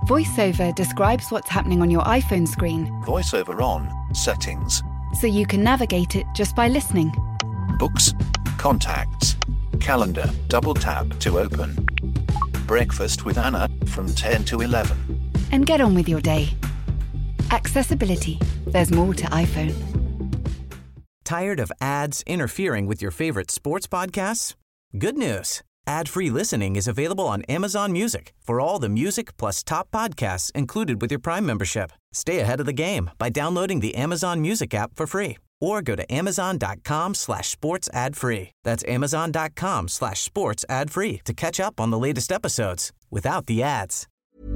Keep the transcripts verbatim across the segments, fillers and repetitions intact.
VoiceOver describes what's happening on your iPhone screen. VoiceOver on, settings. So you can navigate it just by listening. Books, contacts, calendar, double tap to open. Breakfast with Anna from ten to eleven. And get on with your day. Accessibility. There's more to iPhone. Tired of ads interfering with your favorite sports podcasts? Good news. Ad-free listening is available on Amazon Music for all the music plus top podcasts included with your Prime membership. Stay ahead of the game by downloading the Amazon Music app for free or go to amazon.com slash sports ad free. That's amazon.com slash sports ad free to catch up on the latest episodes without the ads.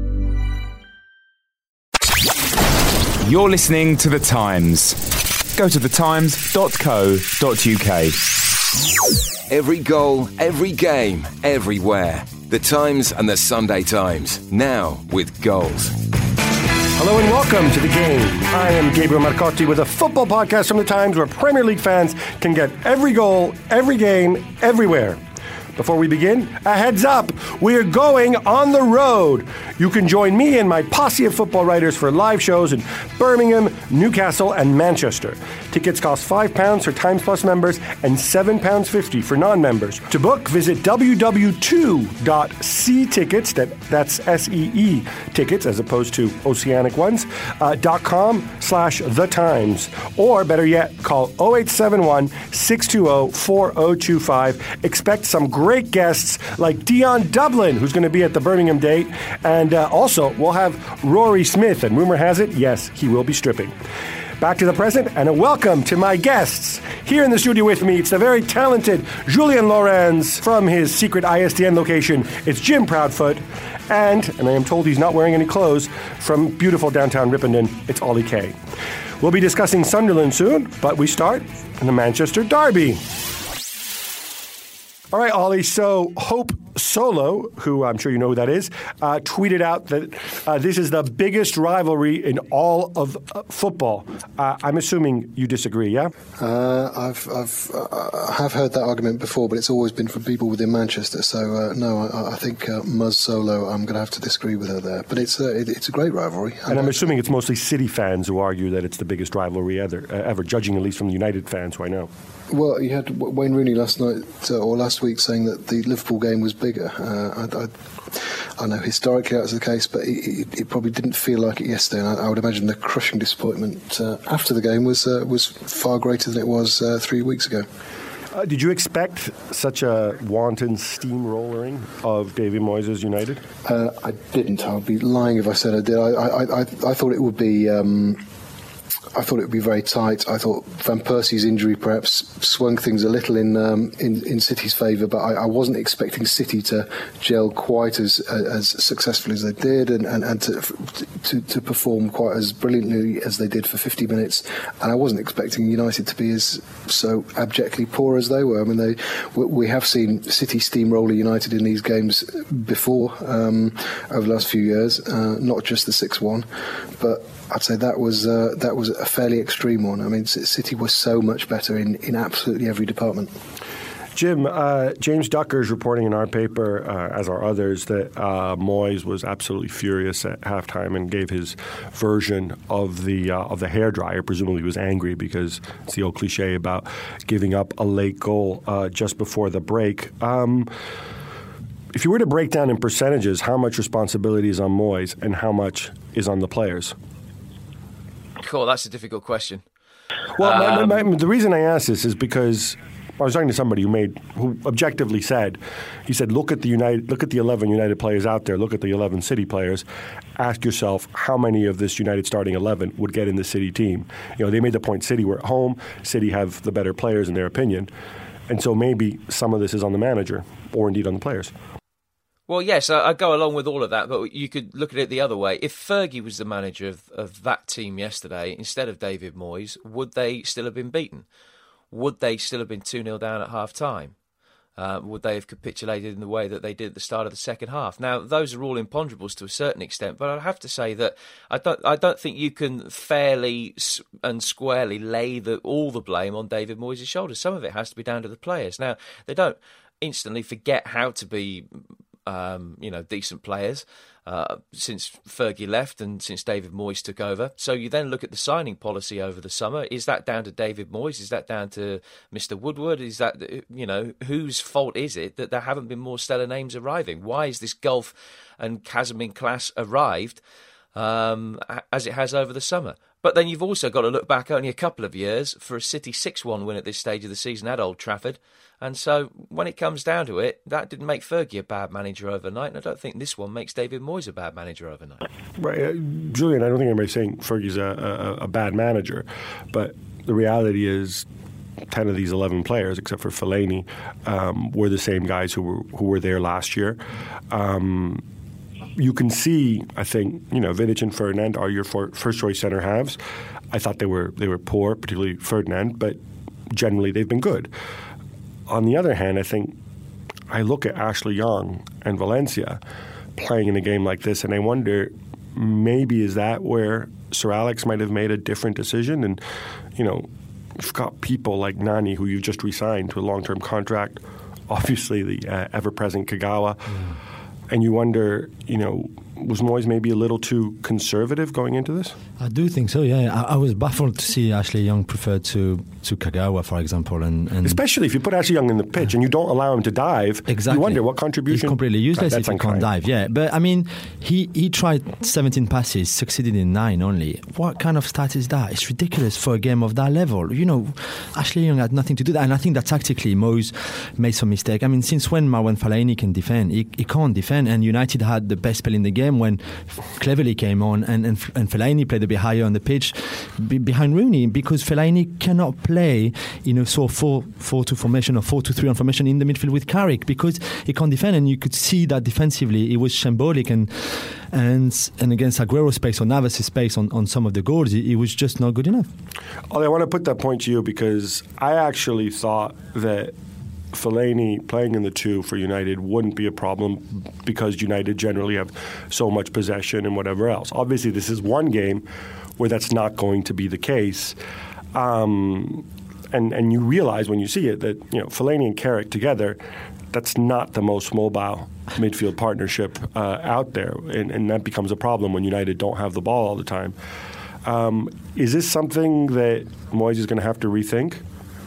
You're listening to The Times. Go to the times dot co dot uk. Every goal, every game, everywhere. The Times and the Sunday Times, now with goals. Hello and welcome to The Game. I am Gabriel Marcotti with a football podcast from The Times where Premier League fans can get every goal, every game, everywhere. Before we begin, a heads up, we're going on the road. You can join me and my posse of football writers for live shows in Birmingham, Newcastle, and Manchester. Tickets cost five pounds for Times Plus members and seven pounds fifty for non-members. To book, visit w w w two dot c tickets, that, that's S E E tickets as opposed to oceanic ones, uh, dot com slash The Times. Or better yet, call oh eight seven one, six two zero, four zero two five. Expect some great Great guests like Dion Dublin, who's going to be at the Birmingham date. And uh, also, we'll have Rory Smith. And rumor has it, yes, he will be stripping. Back to the present, and a welcome to my guests. Here in the studio with me, it's the very talented Julian Lorenz from his secret I S D N location. It's Jim Proudfoot. And, and I am told he's not wearing any clothes, from beautiful downtown Ripponden, it's Ollie Kay. We'll be discussing Sunderland soon, but we start in the Manchester Derby. All right, Ollie, so Hope Solo, who I'm sure you know who that is, uh, tweeted out that uh, this is the biggest rivalry in all of uh, football. Uh, I'm assuming you disagree, yeah? Uh, I've I've uh, have heard that argument before, but it's always been from people within Manchester. So uh, no, I, I think uh, Muzz Solo, I'm going to have to disagree with her there. But it's a it, it's a great rivalry. And I'm assuming it's mostly City fans who argue that it's the biggest rivalry ever, uh, ever judging at least from the United fans who I know. Well, you had Wayne Rooney last night uh, or last week saying that the Liverpool game was bigger. Uh, I, I, I know historically that was the case, but it, it, it probably didn't feel like it yesterday. And I, I would imagine the crushing disappointment uh, after the game was uh, was far greater than it was uh, three weeks ago. Uh, did you expect such a wanton steamrollering of David Moyes' United? Uh, I didn't. I'd be lying if I said I did. I, I, I, I thought it would be. Um, I thought it would be very tight. I thought Van Persie's injury perhaps swung things a little in um, in, in City's favour, but I, I wasn't expecting City to gel quite as as successfully as they did, and, and, and to, to to perform quite as brilliantly as they did for fifty minutes. And I wasn't expecting United to be as so abjectly poor as they were. I mean, they we have seen City steamroller United in these games before um, over the last few years, uh, not just the six one, but I'd say that was uh, that was a fairly extreme one. I mean, City was so much better in, in absolutely every department. Jim, uh, James Ducker is reporting in our paper, uh, as are others, that uh, Moyes was absolutely furious at halftime and gave his version of the uh, of the hairdryer. Presumably, he was angry because it's the old cliche about giving up a late goal uh, just before the break. Um, if you were to break down in percentages, how much responsibility is on Moyes and how much is on the players? Cool, that's a difficult question. Well, um, my, my, the reason I ask this is because I was talking to somebody who made, who objectively said, he said, look at the United, look at the eleven United players out there, look at the eleven City players. Ask yourself how many of this United starting eleven would get in the City team. You know, they made the point City were at home, City have the better players in their opinion, and so maybe some of this is on the manager or indeed on the players. Well, yes, I, I go along with all of that, but you could look at it the other way. If Fergie was the manager of, of that team yesterday, instead of David Moyes, would they still have been beaten? Would they still have been two nil down at half-time? Uh, would they have capitulated in the way that they did at the start of the second half? Now, those are all imponderables to a certain extent, but I have to say that I don't I don't think you can fairly and squarely lay the, all the blame on David Moyes' shoulders. Some of it has to be down to the players. Now, they don't instantly forget how to be um, you know, decent players uh, since Fergie left and since David Moyes took over. So you then look at the signing policy over the summer. Is that down to David Moyes? Is that down to Mister Woodward? Is that, you know, whose fault is it that there haven't been more stellar names arriving? Why is this gulf and chasm in class arrived um, as it has over the summer? But then you've also got to look back only a couple of years for a City six one win at this stage of the season at Old Trafford. And so when it comes down to it, that didn't make Fergie a bad manager overnight, and I don't think this one makes David Moyes a bad manager overnight. Right, uh, Julian, I don't think anybody's saying Fergie's a, a, a bad manager, but the reality is ten of these eleven players, except for Fellaini, um, were the same guys who were who were there last year. Um, you can see, I think, you know, Vidic and Ferdinand are your for, first choice centre halves. I thought they were they were poor, particularly Ferdinand, but generally they've been good. On the other hand, I think I look at Ashley Young and Valencia playing in a game like this, and I wonder, maybe is that where Sir Alex might have made a different decision? And, you know, you've got people like Nani, who you've just re-signed to a long-term contract, obviously the uh, ever-present Kagawa, mm. and you wonder, you know, was Moyes maybe a little too conservative going into this? I do think so, yeah. I, I was baffled to see Ashley Young preferred to, to Kagawa, for example. and, and Especially if you put Ashley Young in the pitch and you don't allow him to dive, exactly. You wonder what contribution... He's completely useless God, if he unkind. can't dive, yeah. But, I mean, he, he tried seventeen passes, succeeded in nine only. What kind of stat is that? It's ridiculous for a game of that level. You know, Ashley Young had nothing to do that. And I think that tactically, Moyes made some mistake. I mean, since when Marwan Fellaini can defend? He, he can't defend. And United had the best spell in the game when Cleverley came on and, and, and Fellaini played a bit higher on the pitch be, behind Rooney, because Fellaini cannot play in a sort of four four two formation or four two three one formation in the midfield with Carrick, because he can't defend, and you could see that defensively it was shambolic, and and and against Aguero's space or Navas' space on, on some of the goals, it, it was just not good enough. Ollie, I want to put that point to you because I actually thought that Fellaini playing in the two for United wouldn't be a problem because United generally have so much possession and whatever else. Obviously, this is one game where that's not going to be the case. Um, and, and you realize when you see it that, you know, Fellaini and Carrick together, that's not the most mobile midfield partnership uh, out there. And, and that becomes a problem when United don't have the ball all the time. Um, is this something that Moyes is going to have to rethink?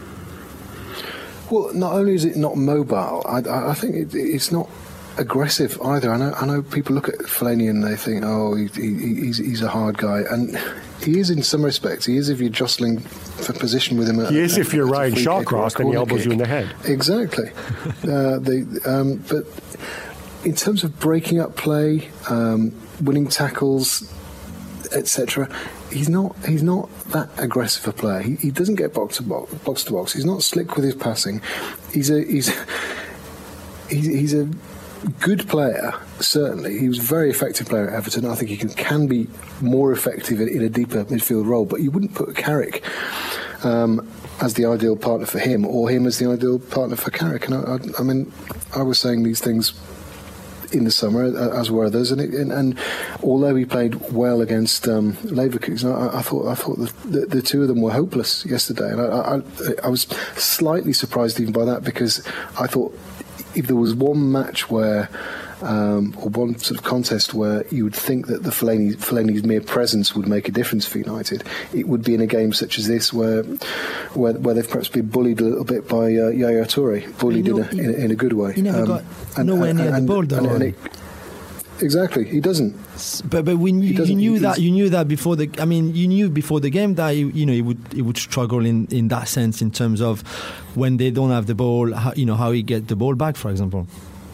Well, not only is it not mobile, I, I think it, it's not aggressive either. I know, I know people look at Fellaini and they think, oh, he, he, he's, he's a hard guy. And he is in some respects. He is if you're jostling for position with him. He is if you're Ryan Shawcross and he elbows kick. You in the head. Exactly. uh, they, um, but in terms of breaking up play, um, winning tackles, et cetera, he's not he's not that aggressive a player. He, he doesn't get box to box, box to box. He's not slick with his passing. He's a he's he's, he's a good player. Certainly, he was a very effective player at Everton. I think he can, can be more effective in, in a deeper midfield role. But you wouldn't put Carrick um, as the ideal partner for him, or him as the ideal partner for Carrick. And I, I, I mean, I was saying these things in the summer, uh, as were others, and, it, and, and although he played well against um, Leverkusen, I, I thought I thought the, the, the two of them were hopeless yesterday, and I, I, I was slightly surprised even by that, because I thought if there was one match where, um, or one sort of contest where you would think that the Fellaini, Fellaini's mere presence would make a difference for United, it would be in a game such as this, where where, where they've perhaps been bullied a little bit by uh, Yaya Toure, bullied you know, in, a, in, a, in a good way. He never um, got and, nowhere and, near and, the ball, though. And, and it, exactly, he doesn't. But but when you, you knew that you knew that before the, I mean, you knew before the game that he, you know he would he would struggle in, in that sense, in terms of when they don't have the ball, how, you know how he get the ball back, for example.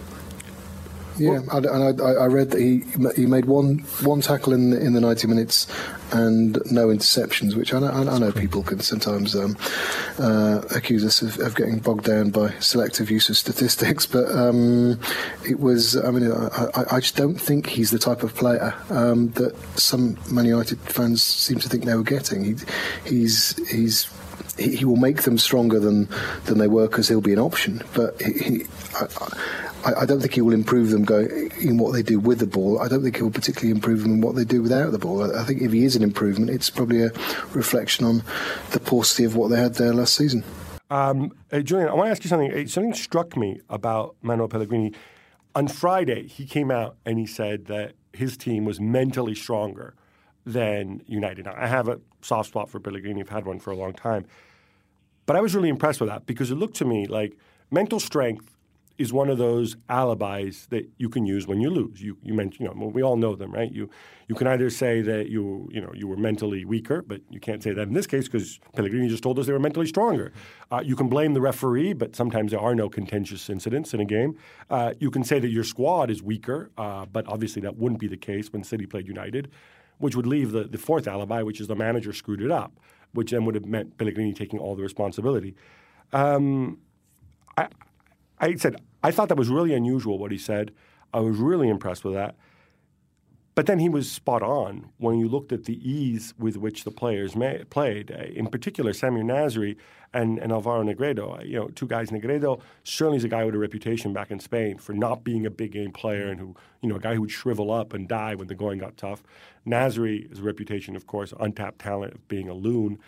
Yeah, and I, I read that he he made one one tackle in the, in the ninety minutes and no interceptions, which I know, I know people can sometimes um, uh, accuse us of, of getting bogged down by selective use of statistics, but um, it was. I mean, I, I just don't think he's the type of player um, that some Man United fans seem to think they were getting. He, he's he's. He, he will make them stronger than, than they were, because he'll be an option. But he, he, I, I don't think he will improve them going in what they do with the ball. I don't think he will particularly improve them in what they do without the ball. I think if he is an improvement, it's probably a reflection on the paucity of what they had there last season. Um, uh, Julian, I want to ask you something. Something struck me about Manuel Pellegrini. on Friday, he came out and he said that his team was mentally stronger than United. Now, I have a soft spot for Pellegrini. I've had one for a long time. But I was really impressed with that because it looked to me like mental strength is one of those alibis that you can use when you lose. You you mentioned, you know, well, we all know them, right? You you can either say that you you know you were mentally weaker, but you can't say that in this case because Pellegrini just told us they were mentally stronger. Uh, you can blame the referee, but sometimes there are no contentious incidents in a game. Uh, you can say that your squad is weaker, uh, but obviously that wouldn't be the case when City played United, which would leave the, the fourth alibi, which is the manager screwed it up, which then would have meant Pellegrini taking all the responsibility. Um, I, I said, I thought that was really unusual what he said. I was really impressed with that. But then he was spot on when you looked at the ease with which the players may, played. Uh, in particular, Samir Nasri and, and Alvaro Negredo. Uh, you know, two guys. Negredo certainly is a guy with a reputation back in Spain for not being a big game player and who, you know, a guy who would shrivel up and die when the going got tough. Nasri is a reputation, of course, untapped talent of being a loon.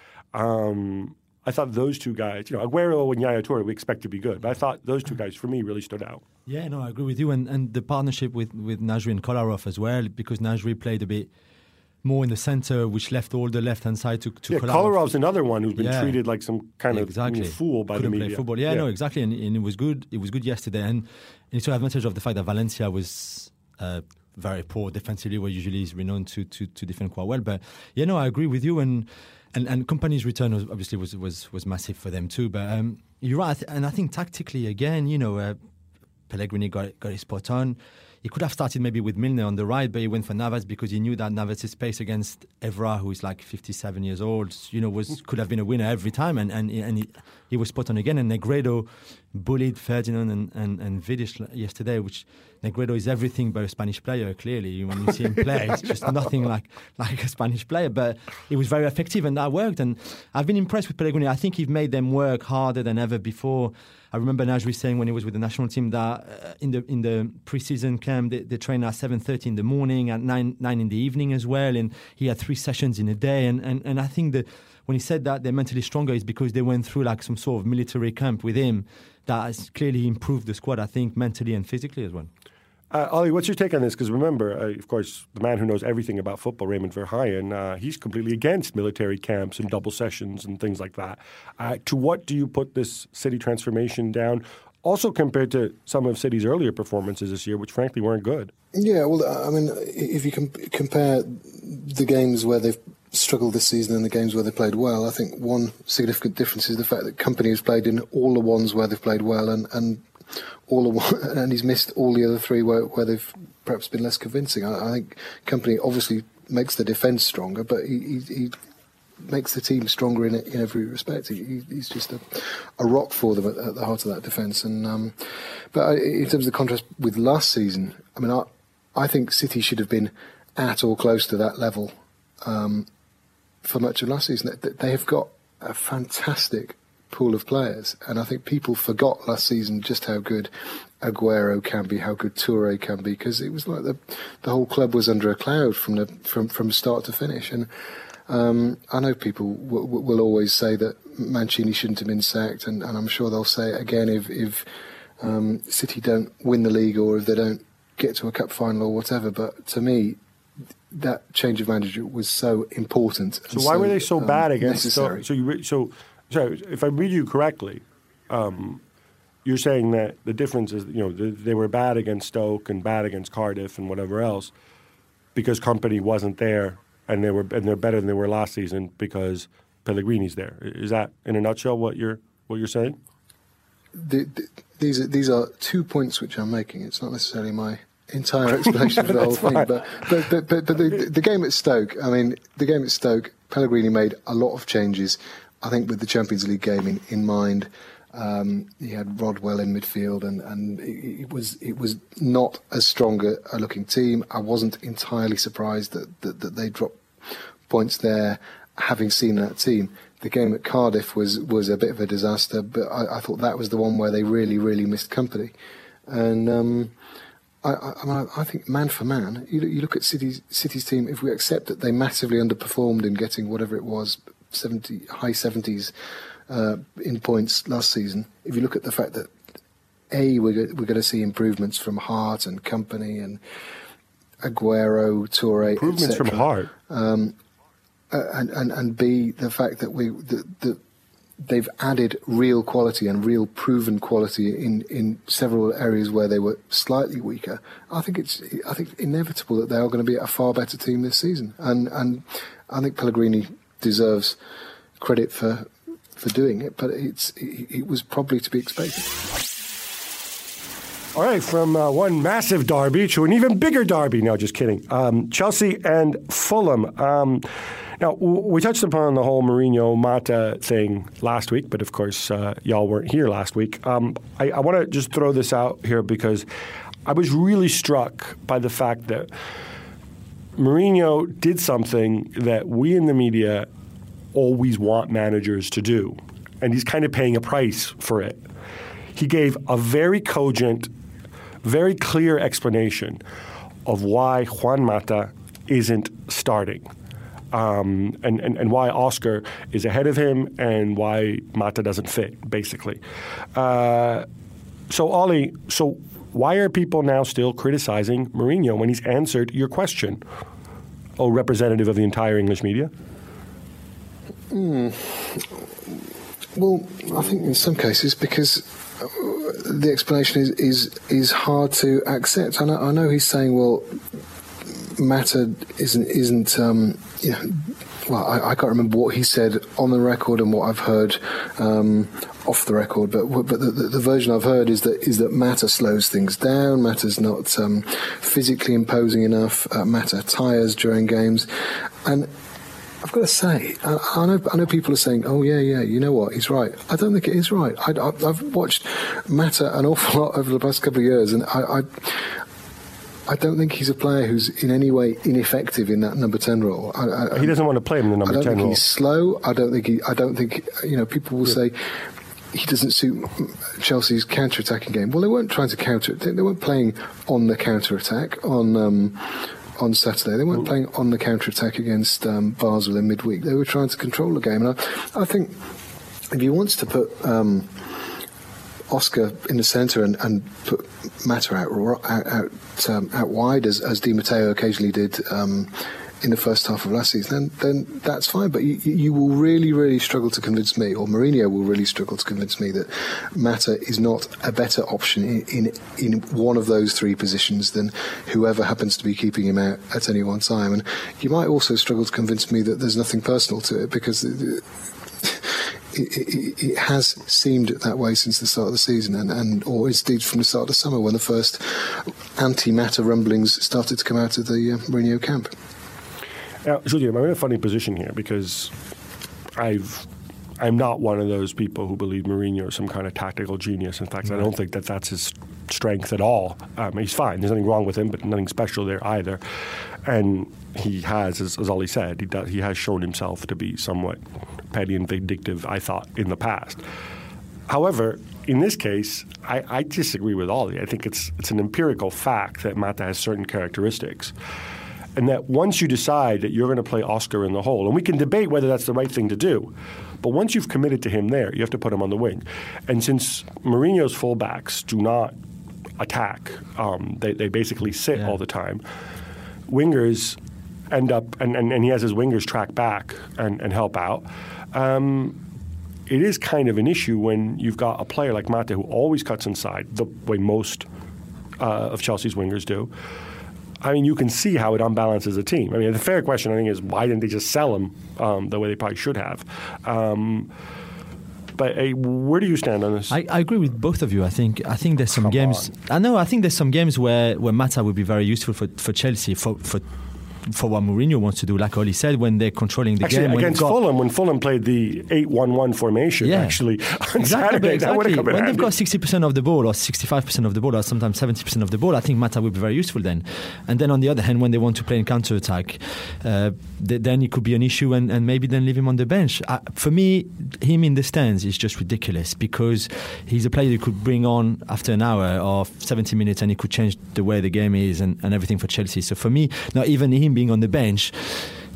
Um, I thought those two guys, you know, Aguero and Yaya Toure, we expect to be good, but I thought those two guys, for me, really stood out. Yeah, no, I agree with you. And, and the partnership with, with Nasri and Kolarov as well, because Nasri played a bit more in the centre, which left all the left-hand side to, to yeah, Kolarov. Kolarov's another one who's been yeah. treated like some kind yeah, of exactly. fool by Couldn't the media. Play football. Yeah, yeah, no, exactly. And, and it was good. It was good yesterday. And, and it took advantage of the fact that Valencia was uh, very poor defensively, where usually is renowned to, to, to defend quite well. But, yeah, no, I agree with you. And And, and Kompany's return was, obviously was, was was massive for them too. But um, you're right, and I think tactically again, you know, uh, Pellegrini got got his spot on. He could have started maybe with Milner on the right, but he went for Navas because he knew that Navas' pace against Evra, who is like fifty-seven years old, you know, was could have been a winner every time, and and and he, he was spot on again. And Negredo bullied Ferdinand and and, and Vidic yesterday, which Negredo is everything but a Spanish player. Clearly, when you see him play, it's just nothing like like a Spanish player. But he was very effective, and that worked. And I've been impressed with Pellegrini. I think he's made them work harder than ever before. I remember Nasri saying when he was with the national team that uh, in the in the pre-season camp they, they train at seven thirty in the morning, at nine nine in the evening as well, and he had three sessions in a day. And, and, and I think that when he said that they're mentally stronger is because they went through like some sort of military camp with him that has clearly improved the squad, I think, mentally and physically as well. Uh, Ollie, what's your take on this? Because remember, uh, of course, the man who knows everything about football, Raymond Verheyen, uh, he's completely against military camps and double sessions and things like that. Uh, to what do you put this City transformation down? Also compared to some of City's earlier performances this year, which frankly weren't good. Yeah, well, I mean, if you can compare the games where they've struggled this season and the games where they played well, I think one significant difference is the fact that Kompany has played in all the ones where they've played well, and, and all the one, and he's missed all the other three where, where they've perhaps been less convincing. I, I think Kompany obviously makes the defence stronger, but he, he, he makes the team stronger in in every respect. He, he's just a, a rock for them at, at the heart of that defence. And um, but I, in terms of the contrast with last season, I mean, I, I think City should have been at or close to that level um, for much of last season. They, they have got a fantastic pool of players, and I think people forgot last season just how good Aguero can be, how good Toure can be, because it was like the the whole club was under a cloud from the from from start to finish. And um, I know people w- w- will always say that Mancini shouldn't have been sacked, and, and I'm sure they'll say it again if if um, City don't win the league or if they don't get to a cup final or whatever. But to me, that change of manager was so important. So why so, were they so um, bad against? Necessary. So so you re- so. So, if I read you correctly, um, you're saying that the difference is, you know, they, they were bad against Stoke and bad against Cardiff and whatever else because Kompany wasn't there, and they were and they're better than they were last season because Pellegrini's there. Is that, in a nutshell, what you're what you're saying? The, the, these are these are two points which I'm making. It's not necessarily my entire explanation for the whole thing, but but but, but, but the, the game at Stoke. I mean, the game at Stoke, Pellegrini made a lot of changes. I think with the Champions League game in, in mind, um, he had Rodwell in midfield, and, and it, it was it was not as strong a, a looking team. I wasn't entirely surprised that, that, that they dropped points there, having seen that team. The game at Cardiff was, was a bit of a disaster, but I, I thought that was the one where they really, really missed Kompany. And um, I, I, I, mean, I think man for man, you, you look at City's, City's team, if we accept that they massively underperformed in getting whatever it was, seventy high seventies uh, in points last season. If you look at the fact that A, we're, we're going to see improvements from Hart and company and Aguero, Toure, improvements from Hart. Um, uh, and, and, and B, the fact that we the, the, they've added real quality and real proven quality in, in several areas where they were slightly weaker. I think it's I think inevitable that they are going to be a far better team this season. And and I think Pellegrini deserves credit for for doing it, but it's it, it was probably to be expected. All right, from uh, one massive derby to an even bigger derby. No, just kidding. Um, Chelsea and Fulham. Um, now, w- we touched upon the whole Mourinho-Mata thing last week, but of course, uh, y'all weren't here last week. Um, I, I want to just throw this out here because I was really struck by the fact that Mourinho did something that we in the media always want managers to do, and he's kind of paying a price for it. He gave a very cogent, very clear explanation of why Juan Mata isn't starting, um, and, and, and why Oscar is ahead of him and why Mata doesn't fit, basically. Uh, so, Ollie, so why are people now still criticizing Mourinho when he's answered your question, oh, representative of the entire English media? Mm. Well, I think in some cases because the explanation is, is is hard to accept. I know, I know he's saying, well, Mata isn't isn't um, you know, well, I, I can't remember what he said on the record and what I've heard um, off the record, but but the, the, the version I've heard is that is that Mata slows things down. Mata's not um, physically imposing enough. Uh, Mata tires during games, and I've got to say, I, I know I know people are saying, oh, yeah, yeah, you know what, he's right. I don't think it is right. I, I, I've watched Mata an awful lot over the past couple of years, and I, I I don't think he's a player who's in any way ineffective in that number ten role. I, I, he doesn't want to play him in the number ten role. I don't think he's slow. I don't think he, I don't think, you know, people will yeah. say he doesn't suit Chelsea's counter-attacking game. Well, they weren't trying to counter it. They weren't playing on the counter-attack on... Um, on Saturday. They weren't playing on the counter-attack against um, Basel in midweek. They were trying to control the game. And I, I think if he wants to put um, Oscar in the centre and, and put Mata out out, out, um, out wide, as, as Di Matteo occasionally did um, in the first half of last season, then, then that's fine. But you, you will really, really struggle to convince me, or Mourinho will really struggle to convince me, that Mata is not a better option in, in in one of those three positions than whoever happens to be keeping him out at any one time. And you might also struggle to convince me that there's nothing personal to it, because it, it, it has seemed that way since the start of the season, and, and or indeed from the start of the summer, when the first anti-Mata rumblings started to come out of the uh, Mourinho camp. Now, Julien, I'm in a funny position here because I've, I'm not one of those people who believe Mourinho is some kind of tactical genius. In fact, right. I don't think that that's his strength at all. Um, he's fine. There's nothing wrong with him, but nothing special there either. And he has, as, as Ollie said, he, does, he has shown himself to be somewhat petty and vindictive, I thought, in the past. However, in this case, I, I disagree with Ollie. I think it's it's an empirical fact that Mata has certain characteristics. And that once you decide that you're going to play Oscar in the hole, and we can debate whether that's the right thing to do, but once you've committed to him there, you have to put him on the wing. And since Mourinho's fullbacks do not attack, um, they, they basically sit yeah. all the time, wingers end up, and, and, and he has his wingers track back and, and help out. Um, it is kind of an issue when you've got a player like Mata who always cuts inside, the way most uh, of Chelsea's wingers do. I mean, you can see how it unbalances a team. I mean, the fair question, I think, is why didn't they just sell him um, the way they probably should have? Um, but uh, where do you stand on this? I, I agree with both of you. I think I think there's some Come games. on. I know. I think there's some games where, where Mata would be very useful for, for Chelsea for. for for what Mourinho wants to do, like Ollie said, when they're controlling the actually, game. Against got, Fulham, when Fulham played the eight one one formation, yeah. actually, on exactly, Saturday, exactly. that would have come in When handy. they've got sixty percent of the ball, or sixty-five percent of the ball, or sometimes seventy percent of the ball, I think Mata would be very useful then. And then on the other hand, when they want to play in counter-attack, uh, th- then it could be an issue, and, and maybe then leave him on the bench. Uh, for me, him in the stands is just ridiculous, because he's a player you could bring on after an hour or seventy minutes, and he could change the way the game is and, and everything for Chelsea. So for me, not even him being on the bench,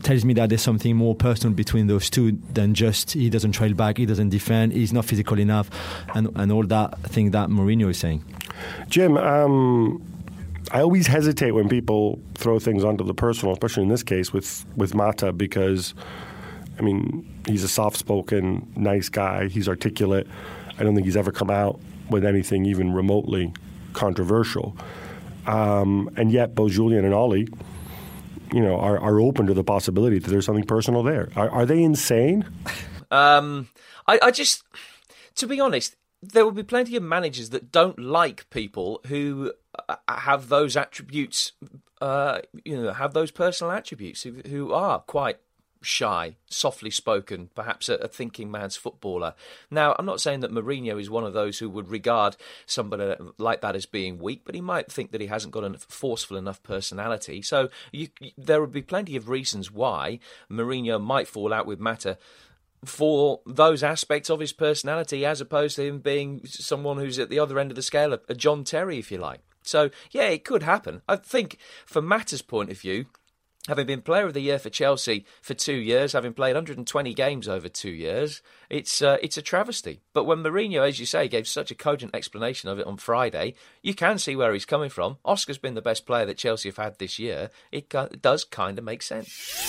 tells me that there's something more personal between those two than just he doesn't trail back, he doesn't defend, he's not physical enough, and and all that thing that Mourinho is saying. Jim, um, I always hesitate when people throw things onto the personal, especially in this case with, with Mata, because, I mean, he's a soft-spoken, nice guy. He's articulate. I don't think he's ever come out with anything even remotely controversial. Um, and yet, both Julian and Ollie, you know, are, are open to the possibility that there's something personal there. Are, are they insane? Um, I, I just, to be honest, there will be plenty of managers that don't like people who have those attributes, uh, you know, have those personal attributes, who, who are quite shy, softly spoken, perhaps a, a thinking man's footballer. Now, I'm not saying that Mourinho is one of those who would regard somebody like that as being weak, but he might think that he hasn't got a forceful enough personality. So you, there would be plenty of reasons why Mourinho might fall out with Mata for those aspects of his personality, as opposed to him being someone who's at the other end of the scale, a, a John Terry, if you like. So, yeah, it could happen. I think, from Mata's point of view, having been Player of the Year for Chelsea for two years, having played one hundred twenty games over two years, it's uh, it's a travesty. But when Mourinho, as you say, gave such a cogent explanation of it on Friday, you can see where he's coming from. Oscar's been the best player that Chelsea have had this year. It, it does kind of make sense.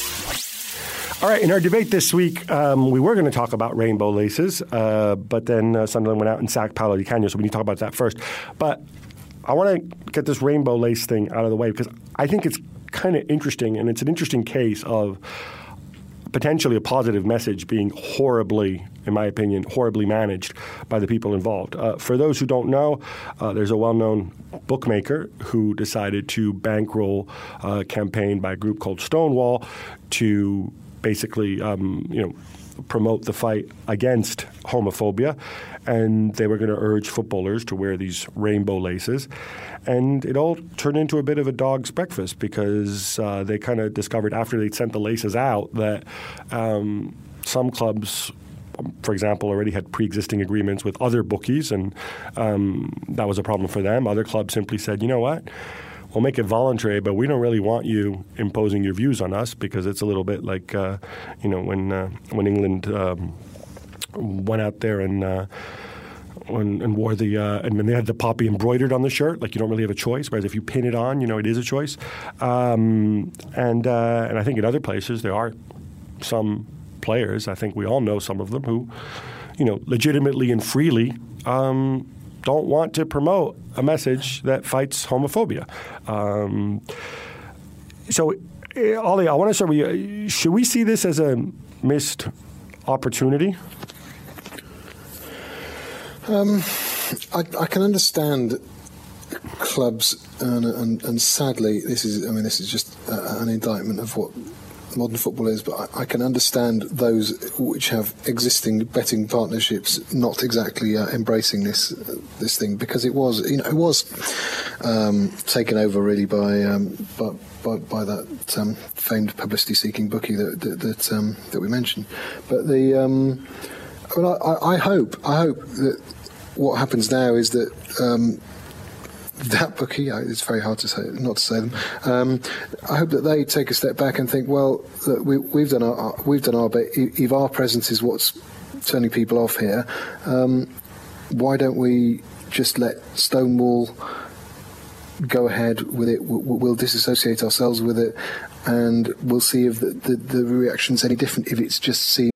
All right, in our debate this week, um, we were going to talk about rainbow laces, uh, but then uh, Sunderland went out and sacked Paolo Di Canio, so we need to talk about that first. But I want to get this rainbow lace thing out of the way because I think it's kind of interesting, and it's an interesting case of potentially a positive message being horribly, in my opinion, horribly managed by the people involved. Uh, for those who don't know, uh, there's a well-known bookmaker who decided to bankroll a campaign by a group called Stonewall to basically, um, you know, promote the fight against homophobia, and they were going to urge footballers to wear these rainbow laces. And it all turned into a bit of a dog's breakfast because uh, they kind of discovered after they'd sent the laces out that um, some clubs, for example, already had pre-existing agreements with other bookies, and um, that was a problem for them. Other clubs simply said, you know what? We'll make it voluntary, but we don't really want you imposing your views on us because it's a little bit like, uh, you know, when uh, when England um, went out there and uh, when, and wore the uh, and when they had the poppy embroidered on the shirt, like you don't really have a choice. Whereas if you pin it on, you know, it is a choice. Um, and uh, and I think in other places there are some players. I think we all know some of them who, you know, legitimately and freely. Um, don't want to promote a message that fights homophobia. Um, so, uh, Ollie, I want to start with you. Should we see this as a missed opportunity? Um, I, I can understand clubs, and, and, and sadly, this is, I mean, this is just uh, an indictment of what modern football is, but I, I can understand those which have existing betting partnerships not exactly uh, embracing this uh, this thing, because it was, you know, it was um, taken over really by um, by, by, by that um, famed publicity-seeking bookie that that that, um, that we mentioned. But the, um, I mean, I, I hope I hope that what happens now is that. Um, That bookie, it's very hard to say, not to say them. Um, I hope that they take a step back and think, well, look, we, we've done our we've done our bit. If our presence is what's turning people off here, um, why don't we just let Stonewall go ahead with it? We'll, we'll disassociate ourselves with it, and we'll see if the, the, the reaction's any different. If it's just seen.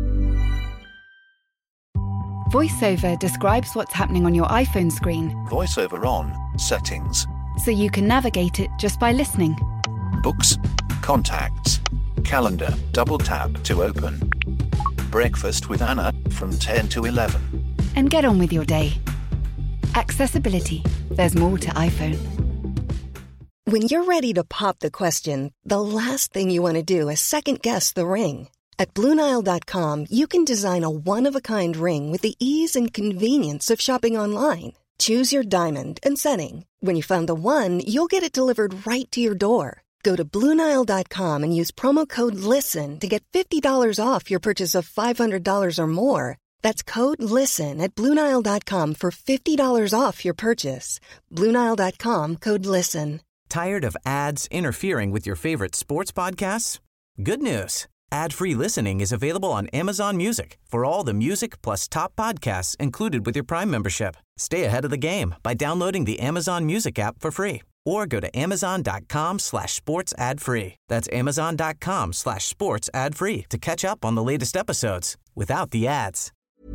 VoiceOver describes what's happening on your iPhone screen, VoiceOver on, settings, so you can navigate it just by listening. books, contacts, calendar, double tap to open. Breakfast with Anna from ten to eleven. And get on with your day. Accessibility. There's more to iPhone. When you're ready to pop the question, the last thing you want to do is second-guess the ring. At Blue Nile dot com, you can design a one-of-a-kind ring with the ease and convenience of shopping online. Choose your diamond and setting. When you find the one, you'll get it delivered right to your door. Go to Blue Nile dot com and use promo code LISTEN to get fifty dollars off your purchase of five hundred dollars or more. That's code LISTEN at Blue Nile dot com for fifty dollars off your purchase. Blue Nile dot com, code LISTEN. Tired of ads interfering with your favorite sports podcasts? Good news. Ad-free listening is available on Amazon Music for all the music plus top podcasts included with your Prime membership. Stay ahead of the game by downloading the Amazon Music app for free or go to amazon.com slash sports ad free. That's amazon.com slash sports ad free to catch up on the latest episodes without the ads.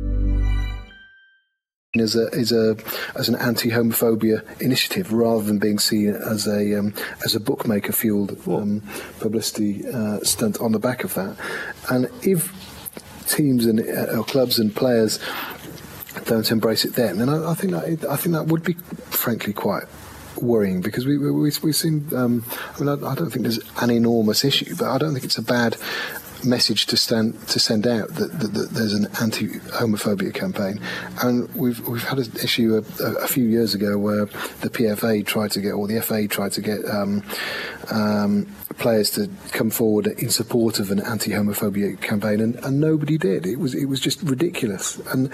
As a, as a as an anti-homophobia initiative, rather than being seen as a um, as a bookmaker fueled um, publicity uh, stunt on the back of that. And if teams and uh, or clubs and players don't embrace it, then then I, I think that I think that would be frankly quite worrying, because we we we, we seem um, I mean I, I don't think there's an enormous issue, but I don't think it's a bad message to stand to send out that, that, that there's an anti-homophobia campaign. And we've we've had an issue a, a few years ago where the P F A tried to get, or the F A tried to get um, um, players to come forward in support of an anti-homophobia campaign, and, and nobody did. It was it was just ridiculous. And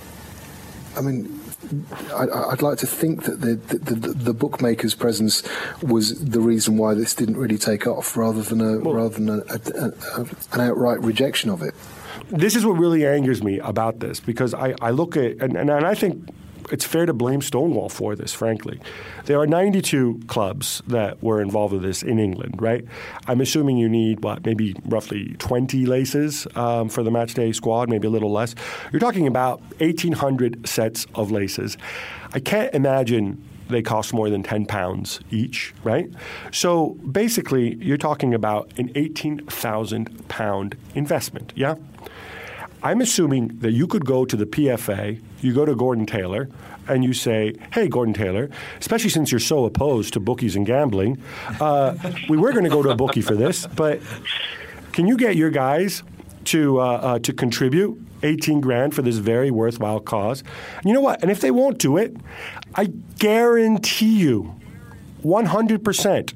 I mean, I, I'd like to think that the, the, the, the bookmaker's presence was the reason why this didn't really take off, rather than a well, rather than a, a, a, an outright rejection of it. This is what really angers me about this, because I, I look at and, and I think it's fair to blame Stonewall for this, frankly. There are ninety-two clubs that were involved with this in England, right? I'm assuming you need, what, maybe roughly twenty laces um, for the matchday squad, maybe a little less. You're talking about eighteen hundred sets of laces. I can't imagine they cost more than ten pounds each, right? So basically, you're talking about an eighteen thousand pound investment, yeah? I'm assuming that you could go to the P F A, you go to Gordon Taylor, and you say, hey, Gordon Taylor, especially since you're so opposed to bookies and gambling, uh, we were going to go to a bookie for this, but can you get your guys to uh, uh, to contribute eighteen grand for this very worthwhile cause? And you know what? And if they won't do it, I guarantee you, one hundred percent,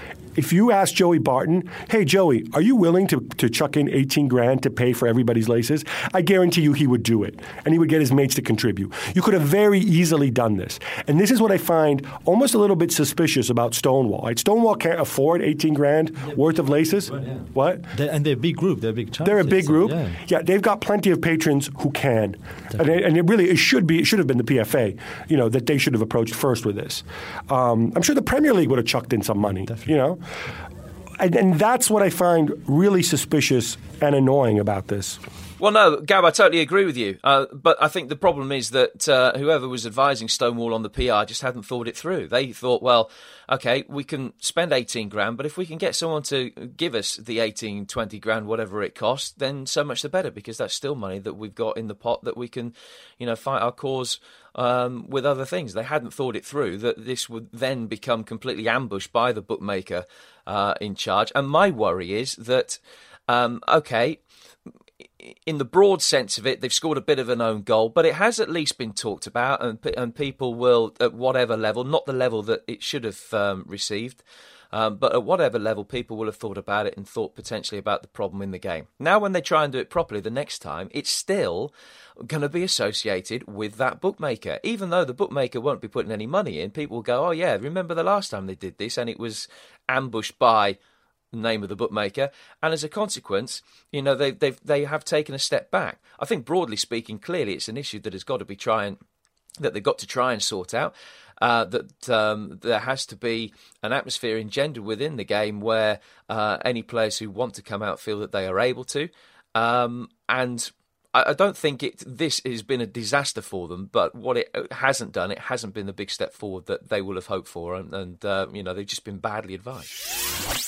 if you ask Joey Barton, hey, Joey, are you willing to, to chuck in eighteen grand to pay for everybody's laces? I guarantee you he would do it, and he would get his mates to contribute. You could have very easily done this. And this is what I find almost a little bit suspicious about Stonewall. Right? Stonewall can't afford eighteen grand yeah. worth of laces. Well, yeah. What? They're, and they're a big group. They're a big They're a big group. Yeah. yeah, they've got plenty of patrons who can. And it, and it really it should be it should have been the P F A, you know, that they should have approached first with this. Um, I'm sure the Premier League would have chucked in some money, Definitely. you know. And, and that's what I find really suspicious and annoying about this. Well, no, Gab, I totally agree with you. Uh, but I think the problem is that uh, whoever was advising Stonewall on the P R just hadn't thought it through. They thought, well, OK, we can spend eighteen grand, but if we can get someone to give us the eighteen, twenty grand, whatever it costs, then so much the better, because that's still money that we've got in the pot that we can, you know, fight our cause um, with other things. They hadn't thought it through, that this would then become completely ambushed by the bookmaker uh, in charge. And my worry is that, um, OK, in the broad sense of it, they've scored a bit of an own goal, but it has at least been talked about, and and people will, at whatever level, not the level that it should have um, received, um, but at whatever level, people will have thought about it and thought potentially about the problem in the game. Now, when they try and do it properly the next time, it's still going to be associated with that bookmaker. Even though the bookmaker won't be putting any money in, people will go, oh yeah, remember the last time they did this, and it was ambushed by name of the bookmaker, and as a consequence, you know, they they they have taken a step back. I think, broadly speaking, clearly it's an issue that has got to be trying that they've got to try and sort out. Uh, that um, there has to be an atmosphere engendered within the game where uh, any players who want to come out feel that they are able to. Um, and I, I don't think it. This has been a disaster for them, but what it hasn't done, it hasn't been the big step forward that they will have hoped for, and, and uh, you know, they've just been badly advised.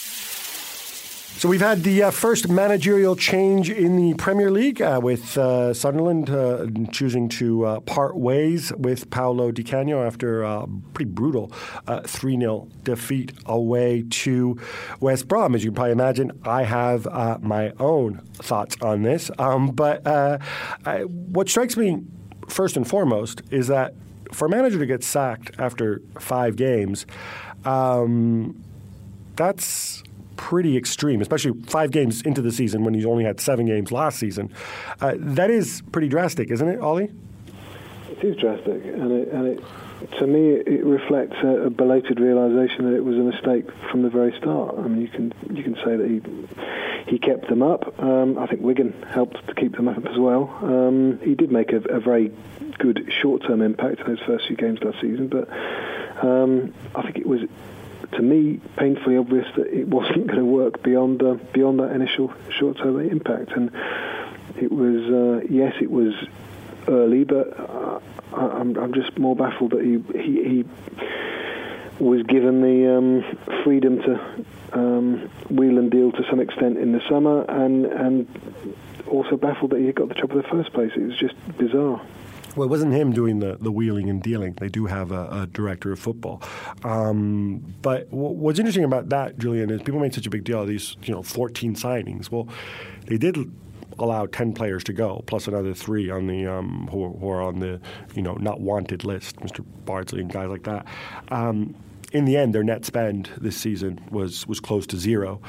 So we've had the uh, first managerial change in the Premier League uh, with uh, Sunderland uh, choosing to uh, part ways with Paolo Di Canio after a pretty brutal uh, three nil defeat away to West Brom. As you can probably imagine, I have uh, my own thoughts on this. Um, but uh, I, what strikes me first and foremost is that for a manager to get sacked after five games, um, that's pretty extreme, especially five games into the season when he's only had seven games last season. Uh, that is pretty drastic, isn't it, Ollie? It is drastic, and it, and it to me it reflects a, a belated realisation that it was a mistake from the very start. I mean, you can you can say that he he kept them up. Um, I think Wigan helped to keep them up as well. Um, he did make a, a very good short-term impact in those first few games last season, but um, I think it was, to me, painfully obvious that it wasn't going to work beyond uh, beyond that initial short-term impact. And it was, uh, yes, it was early, but uh, I'm, I'm just more baffled that he he, he was given the um, freedom to um, wheel and deal to some extent in the summer, and and also baffled that he got the job in the first place. It was just bizarre. Well, it wasn't him doing the, the wheeling and dealing. They do have a, a director of football. Um, but w- what's interesting about that, Julian, is people made such a big deal of these, you know, fourteen signings. Well, they did allow ten players to go, plus another three on the um, who, are, who are on the, you know, not wanted list, Mister Bardsley and guys like that. Um, in the end, their net spend this season was was close to zero.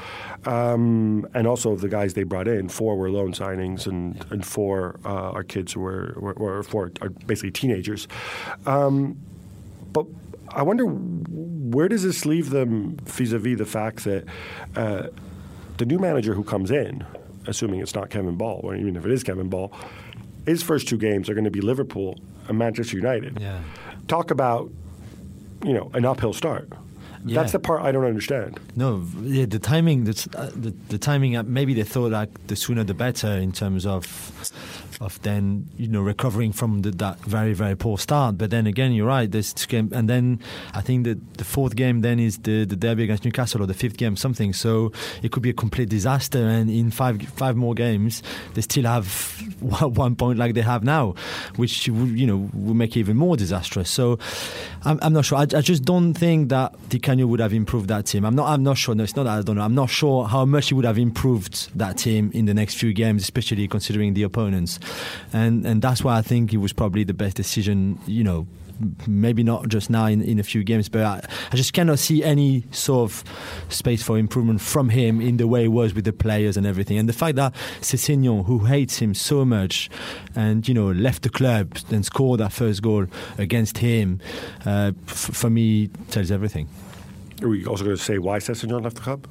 Um, and also of the guys they brought in, four were loan signings and, and four uh, are kids who were, were, were four are basically teenagers. Um, but I wonder, where does this leave them vis-a-vis the fact that uh, the new manager who comes in, assuming it's not Kevin Ball, or even if it is Kevin Ball, his first two games are going to be Liverpool and Manchester United. Yeah. Talk about, you know, an uphill start. Yeah. That's the part I don't understand. No, yeah, the timing, the, uh, the, the timing. Uh, maybe they thought like the sooner the better in terms of of then you know recovering from the, that very very poor start. But then again, you're right. This game, and then I think that the fourth game then is the, the derby against Newcastle, or the fifth game, something. So it could be a complete disaster. And in five five more games, they still have one point like they have now, which you know will make it even more disastrous. So I'm, I'm not sure. I, I just don't think that Di Canio would have improved that team. I'm not. I'm not sure. No, it's not that I don't know. I'm not sure how much he would have improved that team in the next few games, especially considering the opponents. And and that's why I think it was probably the best decision. You know, maybe not just now in, in a few games, but I, I just cannot see any sort of space for improvement from him in the way it was with the players and everything. And the fact that Sessegnon, who hates him so much, and you know left the club and scored that first goal against him, uh, f- for me tells everything. Are we also going to say why Sessegnon left the club?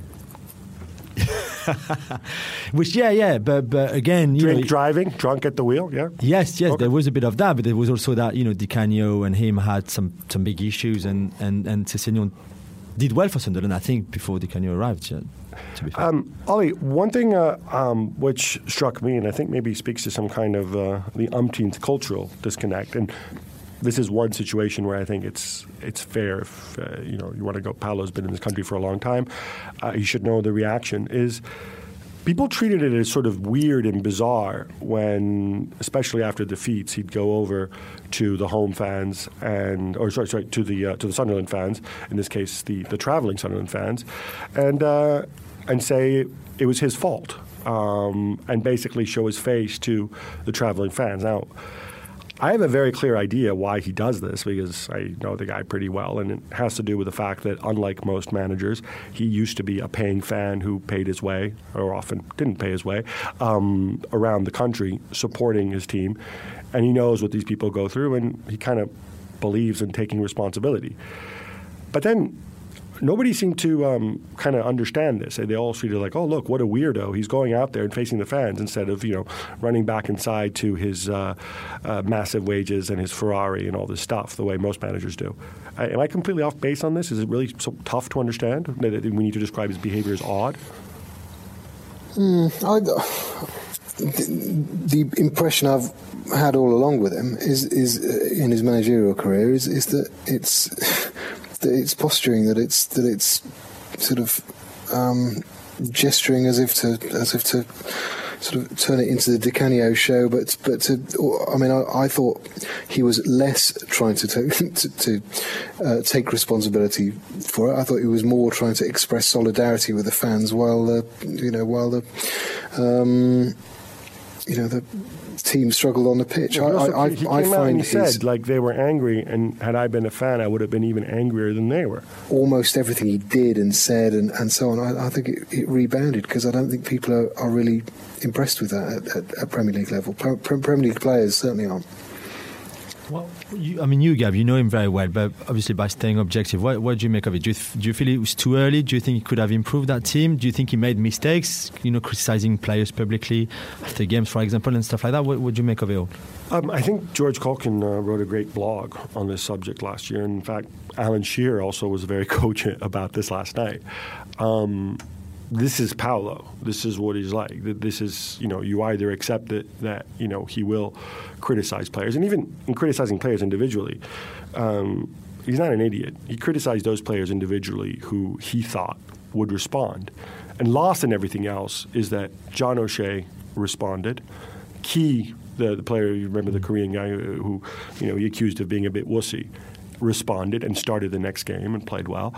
Which, yeah, yeah, but but again, you Drink, know, driving, drunk at the wheel, yeah. Yes, yes, okay. There was a bit of that, but there was also that you know Di Canio and him had some, some big issues, and and and Sessegnon did well for Sunderland, I think, before Di Canio arrived. Yeah, to be fair. Um, Ollie, one thing uh, um, which struck me, and I think maybe speaks to some kind of uh, the umpteenth cultural disconnect, and this is one situation where I think it's it's fair if uh, you know you want to go. Paolo's been in this country for a long time. Uh, you should know the reaction is. People treated it as sort of weird and bizarre when, especially after defeats, he'd go over to the home fans and, or sorry, sorry, to the uh, to the Sunderland fans. In this case, the the traveling Sunderland fans, and uh, and say it was his fault, um, and basically show his face to the traveling fans. Now, I have a very clear idea why he does this because I know the guy pretty well, and it has to do with the fact that, unlike most managers, he used to be a paying fan who paid his way, or often didn't pay his way, um, around the country supporting his team, and he knows what these people go through, and he kind of believes in taking responsibility. But then nobody seemed to um, kind of understand this. They all treated it like, oh, look, what a weirdo. He's going out there and facing the fans instead of, you know, running back inside to his uh, uh, massive wages and his Ferrari and all this stuff, the way most managers do. I, am I completely off base on this? Is it really so tough to understand that we need to describe his behavior as odd? Mm, I, the, the impression I've had all along with him is, is uh, in his managerial career is, is that it's... that it's posturing, that it's that it's sort of um, gesturing as if to as if to sort of turn it into the Di Canio show, but but to I mean I, I thought he was less trying to take, to, to uh, take responsibility for it. I thought he was more trying to express solidarity with the fans while the you know while the um, you know the team struggled on the pitch. Yeah, I, I, he came I out find and he his, said like they were angry, and had I been a fan, I would have been even angrier than they were. Almost everything he did and said and, and so on, I, I think it, it rebounded because I don't think people are, are really impressed with that at, at, at Premier League level. Pre- Premier League players certainly aren't. Well, you, I mean, you, Gav, you know him very well, but obviously by staying objective, what, what do you make of it? Do you, do you feel it was too early? Do you think he could have improved that team? Do you think he made mistakes, you know, criticising players publicly after games, for example, and stuff like that? What would you make of it all? Um, I think George Caulkin uh, wrote a great blog on this subject last year. In fact, Alan Shearer also was very cogent about this last night. Um, this is Paulo. This is what he's like. This is, you know, you either accept it that, you know, he will criticize players. And even in criticizing players individually, um, he's not an idiot. He criticized those players individually who he thought would respond. And lost in everything else is that John O'Shea responded. Key, the, the player, you remember the Korean guy who, you know, he accused of being a bit wussy, responded and started the next game and played well.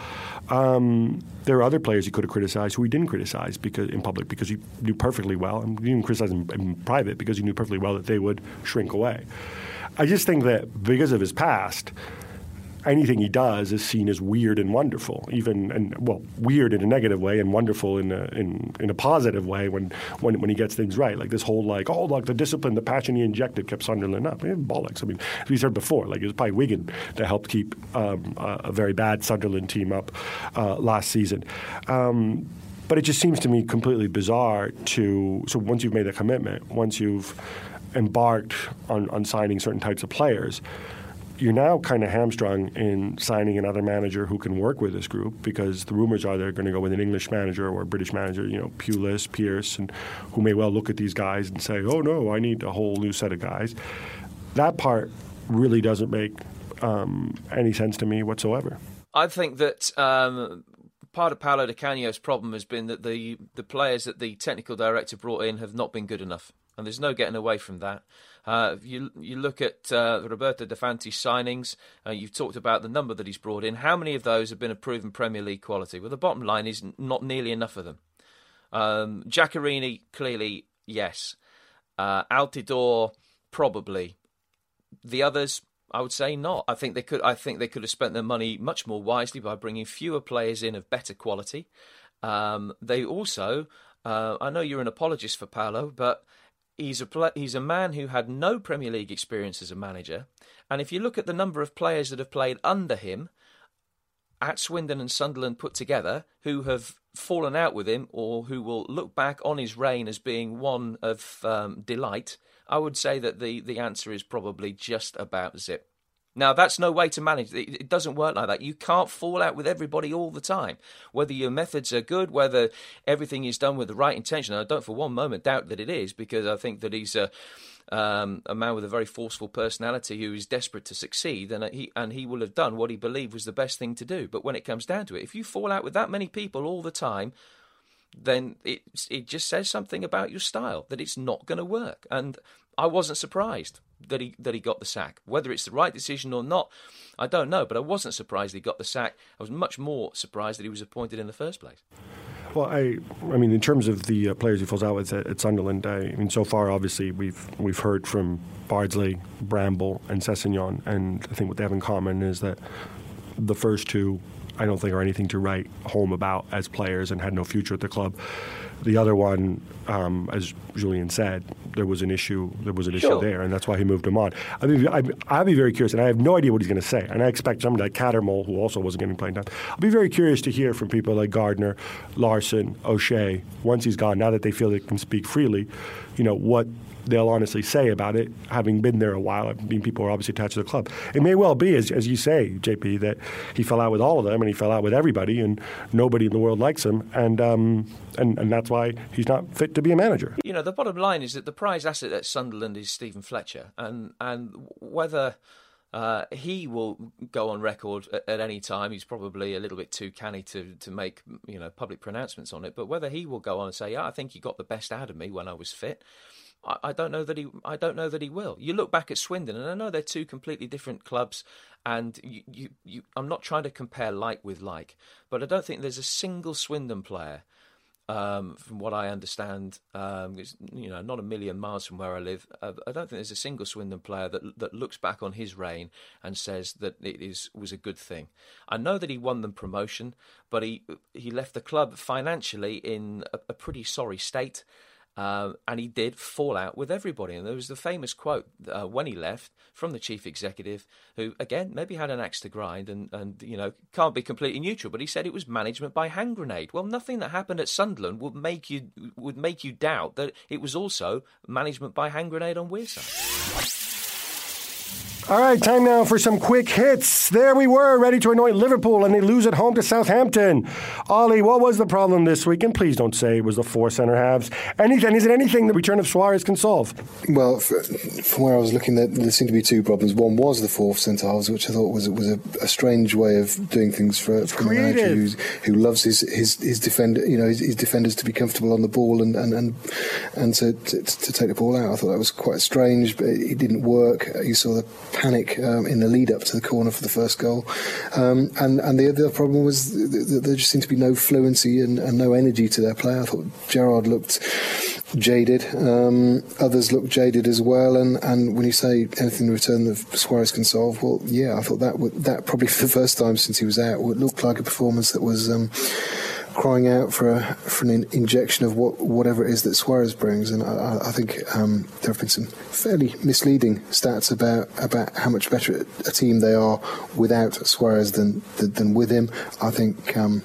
Um, there are other players he could have criticized who he didn't criticize because in public because he knew perfectly well, and he didn't criticize them in private because he knew perfectly well that they would shrink away. I just think that because of his past, anything he does is seen as weird and wonderful, even and well, weird in a negative way and wonderful in a in, in a positive way when, when when he gets things right. Like this whole like oh like the discipline, the passion he injected kept Sunderland up. Eh, bollocks. I mean, as we said before, like it was probably Wigan that helped keep um, a, a very bad Sunderland team up uh, last season. Um, but it just seems to me completely bizarre to so once you've made a commitment, once you've embarked on, on signing certain types of players, you're now kind of hamstrung in signing another manager who can work with this group because the rumors are they're going to go with an English manager or a British manager, you know, Pulis, Pearce, and who may well look at these guys and say, oh, no, I need a whole new set of guys. That part really doesn't make um, any sense to me whatsoever. I think that um, part of Paulo Di Canio's problem has been that the, the players that the technical director brought in have not been good enough. And there's no getting away from that. Uh, you you look at uh, Roberto De Fanti's signings, uh, you've talked about the number that he's brought in. How many of those have been a proven Premier League quality? Well, the bottom line is not nearly enough of them. Um, Giaccherini, clearly, yes. Uh, Altidore, probably. The others, I would say not. I think they could. I think they could have spent their money much more wisely by bringing fewer players in of better quality. Um, they also, uh, I know you're an apologist for Paulo, but He's a play, he's a man who had no Premier League experience as a manager, and if you look at the number of players that have played under him at Swindon and Sunderland put together, who have fallen out with him or who will look back on his reign as being one of um, delight, I would say that the, the answer is probably just about zip. Now, that's no way to manage. It doesn't work like that. You can't fall out with everybody all the time. Whether your methods are good, whether everything is done with the right intention. I don't for one moment doubt that it is, because I think that he's a, um, a man with a very forceful personality who is desperate to succeed, and he, and he will have done what he believed was the best thing to do. But when it comes down to it, if you fall out with that many people all the time, then it, it just says something about your style, that it's not going to work. And I wasn't surprised that he that he got the sack. Whether it's the right decision or not, I don't know, but I wasn't surprised he got the sack. I was much more surprised that he was appointed in the first place. Well, I, I mean, in terms of the uh, players he falls out with at, at Sunderland, I, I mean, so far, obviously, we've we've heard from Bardsley, Bramble, and Sessegnon, and I think what they have in common is that the first two, I don't think, are anything to write home about as players and had no future at the club. The other one, um, as Julian said, there was an issue. There was an issue sure. there, and that's why he moved him on. I mean, I, I'll be very curious, and I have no idea what he's going to say. And I expect somebody like Cattermole, who also wasn't getting playing time. I'll be very curious to hear from people like Gardner, Larson, O'Shea, once he's gone. Now that they feel they can speak freely, you know what they'll honestly say about it, having been there a while. I mean, people are obviously attached to the club. It may well be, as, as you say, J P, that he fell out with all of them, and he fell out with everybody, and nobody in the world likes him, and um, and, and that's why he's not fit to be a manager. You know, the bottom line is that the prize asset at Sunderland is Stephen Fletcher, and and whether uh, he will go on record at, at any time, he's probably a little bit too canny to, to make, you know, public pronouncements on it, but whether he will go on and say, yeah, I think you got the best out of me when I was fit, I don't know that he. I don't know that he will. You look back at Swindon, and I know they're two completely different clubs. And you, you, you, I'm not trying to compare like with like, but I don't think there's a single Swindon player, um, from what I understand, um, it's, you know, not a million miles from where I live. Uh, I don't think there's a single Swindon player that that looks back on his reign and says that it is was a good thing. I know that he won them promotion, but he he left the club financially in a, a pretty sorry state. Um, and he did fall out with everybody. And there was the famous quote uh, when he left from the chief executive, who, again, maybe had an axe to grind and, and, you know, can't be completely neutral, but he said it was management by hand grenade. Well, nothing that happened at Sunderland would make you would make you doubt that it was also management by hand grenade on Wearside. All right, time now for some quick hits. There we were, ready to anoint Liverpool, and they lose at home to Southampton. Ollie, what was the problem this week? And please don't say it was the four centre halves. Anything? Is it anything the return of Suarez can solve? Well, from where I was looking, there, there seemed to be two problems. One was the four centre halves, which I thought was was a, a strange way of doing things for, for a manager who, who loves his his, his defender, you know, his, his defenders to be comfortable on the ball and and and, and to, to to take the ball out. I thought that was quite strange, but it didn't work. You saw the panic um, in the lead up to the corner for the first goal, um, and and the other problem was that there just seemed to be no fluency and, and no energy to their play. I thought Gerrard looked jaded, um, others looked jaded as well, and, and when you say anything in return that Suarez can solve, well, yeah, I thought that would, that probably for the first time since he was out would look like a performance that was um, crying out for a, for an injection of what, whatever it is that Suarez brings. And I, I think um, there have been some fairly misleading stats about about how much better a team they are without Suarez than than, than with him. I think um,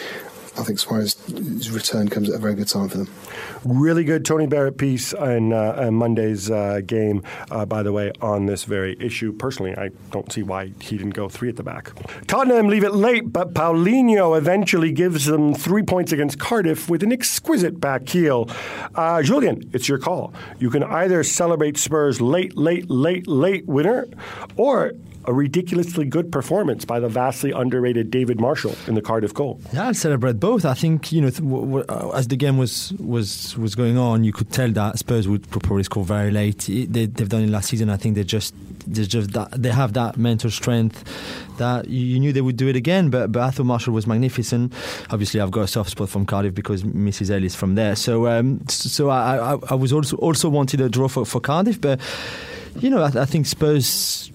I think Suarez's return comes at a very good time for them. Really good Tony Barrett piece in, uh, in Monday's uh, game, uh, by the way, on this very issue. Personally, I don't see why he didn't go three at the back. Tottenham leave it late, but Paulinho eventually gives them three points against Cardiff with an exquisite back heel. Uh, Julian, it's your call. You can either celebrate Spurs' late, late, late, late winner, or a ridiculously good performance by the vastly underrated David Marshall in the Cardiff goal. Yeah, I'll celebrate both. I think, you know, th- w- w- as the game was was was going on, you could tell that Spurs would probably score very late. It, they, they've done it last season. I think they just they just that, they have that mental strength that you, you knew they would do it again. But but I thought Marshall was magnificent. Obviously, I've got a soft spot from Cardiff because Missus L is from there. So um, so I, I I was also also wanted a draw for, for Cardiff, but you know I, I think Spurs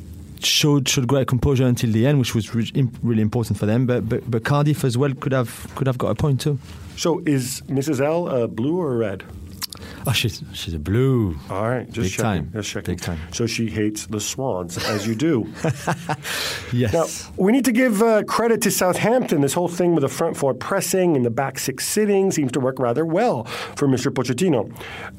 showed showed great composure until the end, which was re- really important for them. But, but but Cardiff as well could have could have got a point too. So is Missus L uh, blue or red? Oh, she's she's a blue. All right, just big checking. time. Just checking. Big time. So she hates the Swans, as you do. Yes. Now, we need to give uh, credit to Southampton. This whole thing with the front four pressing and the back six sitting seems to work rather well for Mister Pochettino.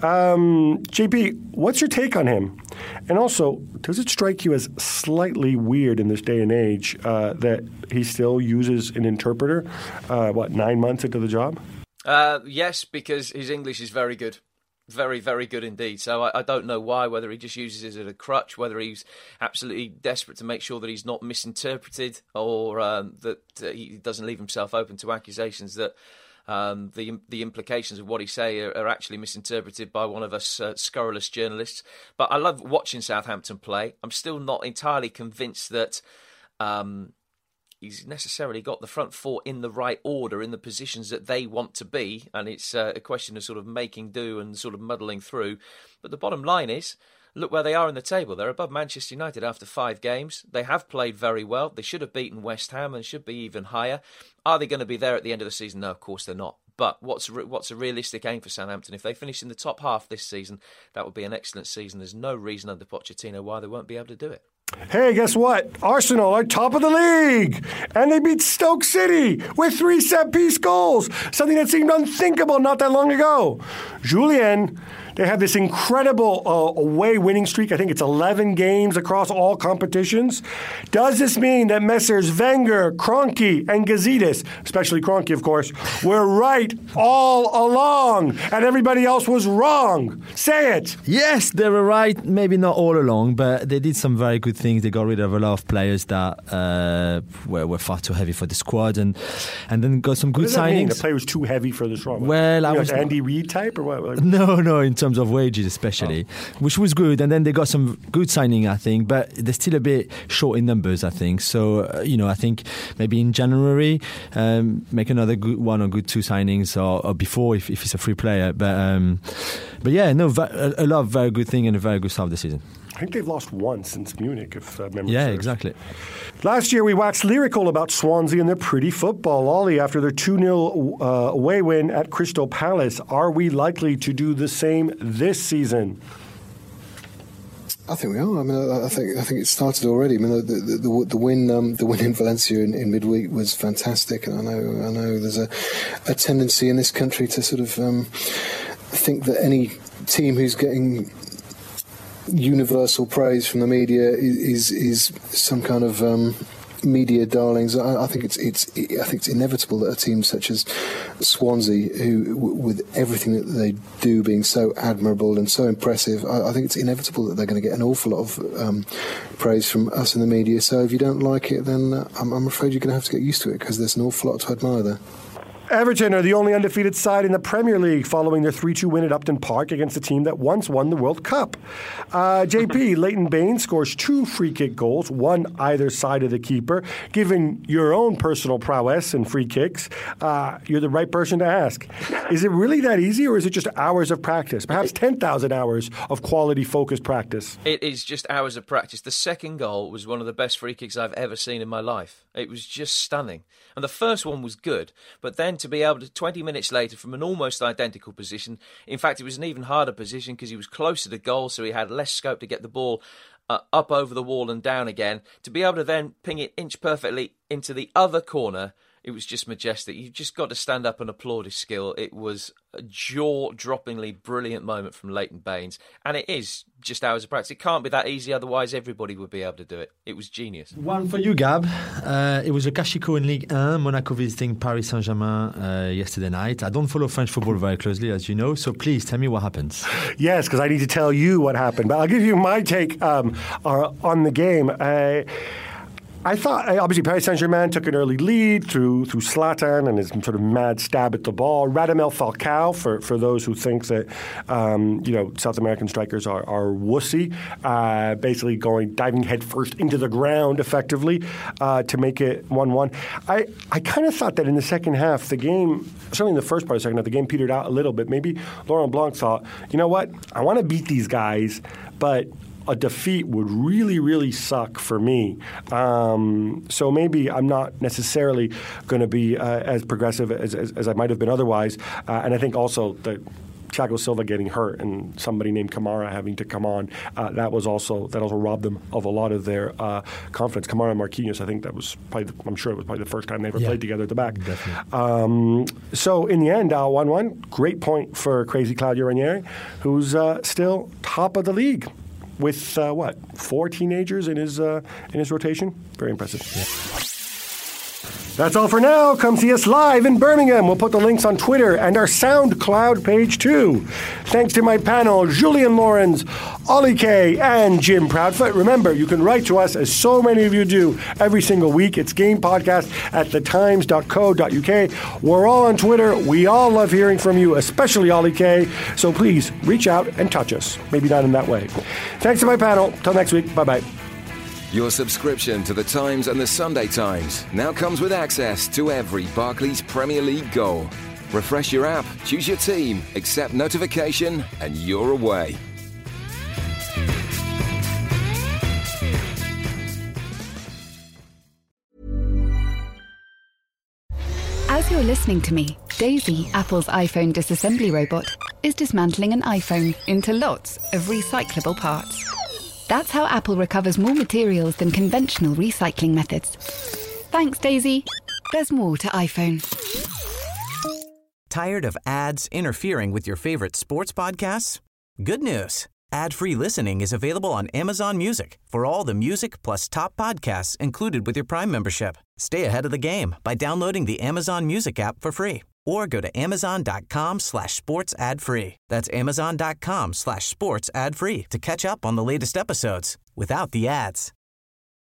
Um, J P, what's your take on him? And also, does it strike you as slightly weird in this day and age uh, that he still uses an interpreter, uh, what, nine months into the job? Uh, yes, because his English is very good. Very, very good indeed. So I, I don't know why, whether he just uses it as a crutch, whether he's absolutely desperate to make sure that he's not misinterpreted, or um, that uh, he doesn't leave himself open to accusations that um, the the implications of what he say are, are actually misinterpreted by one of us uh, scurrilous journalists. But I love watching Southampton play. I'm still not entirely convinced that Um, he's necessarily got the front four in the right order, in the positions that they want to be, and it's uh, a question of sort of making do and sort of muddling through. But the bottom line is, look where they are in the table. They're above Manchester United after five games. They have played very well. They should have beaten West Ham and should be even higher. Are they going to be there at the end of the season? No, of course they're not. But what's re- what's a realistic aim for Southampton? If they finish in the top half this season, that would be an excellent season. There's no reason under Pochettino why they won't be able to do it. Hey, guess what? Arsenal are top of the league, and they beat Stoke City with three set-piece goals, something that seemed unthinkable not that long ago. Julien, they have this incredible uh, away winning streak. I think it's eleven games across all competitions. Does this mean that Messrs. Wenger, Kroenke, and Gazidis, especially Kroenke, of course, were right all along, and everybody else was wrong? Say it. Yes, they were right. Maybe not all along, but they did some very good things. They got rid of a lot of players that uh, were, were far too heavy for the squad, and and then got some good what does that signings. mean? The player was too heavy for the squad. Well, you I know, was Andy Reid type or what? No, no. In terms terms of wages especially, oh. which was good. And then they got some good signing, I think, but they're still a bit short in numbers, I think. So, uh, you know, I think maybe in January, um, make another good one or good two signings, or, or before if, if it's a free player. But um, but yeah, no, a, a lot of very good thing and a very good start of the season. I think they've lost once since Munich, if uh, memory Yeah, serves. exactly. Last year, we waxed lyrical about Swansea and their pretty football. Ollie, after their two nil uh, away win at Crystal Palace, are we likely to do the same this season? I think we are. I mean, I, I think I think it started already. I mean, the the, the, the win um, the win in Valencia in, in midweek was fantastic, and I know I know there's a, a tendency in this country to sort of um, think that any team who's getting universal praise from the media is is, is some kind of um, media darlings. I, I think it's it's I think it's inevitable that a team such as Swansea, who w- with everything that they do being so admirable and so impressive, I, I think it's inevitable that they're going to get an awful lot of um, praise from us in the media. So if you don't like it, then uh, I'm, I'm afraid you're going to have to get used to it, because there's an awful lot to admire there. Everton are the only undefeated side in the Premier League following their three two win at Upton Park against the team that once won the World Cup. Uh, J P, Leighton Baines scores two free kick goals, one either side of the keeper. Given your own personal prowess in free kicks, uh, you're the right person to ask. Is it really that easy, or is it just hours of practice? Perhaps ten thousand hours of quality, focused practice. It is just hours of practice. The second goal was one of the best free kicks I've ever seen in my life. It was just stunning. And the first one was good, but then to be able to, twenty minutes later, from an almost identical position, in fact, it was an even harder position because he was closer to goal, so he had less scope to get the ball uh, up over the wall and down again. To be able to then ping it inch perfectly into the other corner, it was just majestic. You've just got to stand up and applaud his skill. It was a jaw-droppingly brilliant moment from Leighton Baines. And it is just hours of practice. It can't be that easy, otherwise everybody would be able to do it. It was genius. One for you, Gab. Uh, it was a Cachicot in Ligue one, Monaco visiting Paris Saint-Germain uh, yesterday night. I don't follow French football very closely, as you know, so please tell me what happens. Yes, because I need to tell you what happened. But I'll give you my take um, on the game. Uh, I thought, obviously, Paris Saint-Germain took an early lead through through Zlatan and his sort of mad stab at the ball. Radamel Falcao, for, for those who think that, um, you know, South American strikers are, are wussy, uh, basically going, diving headfirst into the ground, effectively, uh, to make it one one. I, I kind of thought that in the second half, the game, certainly in the first part of the second half, the game petered out a little bit. Maybe Laurent Blanc thought, you know what, I want to beat these guys, but a defeat would really, really suck for me. Um, so maybe I'm not necessarily going to be uh, as progressive as, as, as I might have been otherwise. Uh, and I think also that Thiago Silva getting hurt and somebody named Kamara having to come on, uh, that was also that also robbed them of a lot of their uh, confidence. Kamara and Marquinhos, I think that was probably, the, I'm sure it was probably the first time they ever yeah, played together at the back. Definitely. Um, so in the end, uh, one one, great point for crazy Claudio Ranieri, who's uh, still top of the league. With uh, what, four teenagers in his uh, in his rotation? Very impressive. Yeah. That's all for now. Come see us live in Birmingham. We'll put the links on Twitter and our SoundCloud page too. Thanks to my panel, Julian Lorenz, Ollie Kay, and Jim Proudfoot. Remember, you can write to us, as so many of you do, every single week. It's gamepodcast at the times dot co dot uk. We're all on Twitter. We all love hearing from you, especially Ollie Kay. So please reach out and touch us. Maybe not in that way. Thanks to my panel. Till next week. Bye-bye. Your subscription to The Times and The Sunday Times now comes with access to every Barclays Premier League goal. Refresh your app, choose your team, accept notification, and you're away. As you're listening to me, Daisy, Apple's iPhone disassembly robot, is dismantling an iPhone into lots of recyclable parts. That's how Apple recovers more materials than conventional recycling methods. Thanks, Daisy. There's more to iPhone. Tired of ads interfering with your favorite sports podcasts? Good news. Ad-free listening is available on Amazon Music for all the music plus top podcasts included with your Prime membership. Stay ahead of the game by downloading the Amazon Music app for free or go to amazon.com slash sports ad free. That's amazon.com slash sports ad free to catch up on the latest episodes without the ads.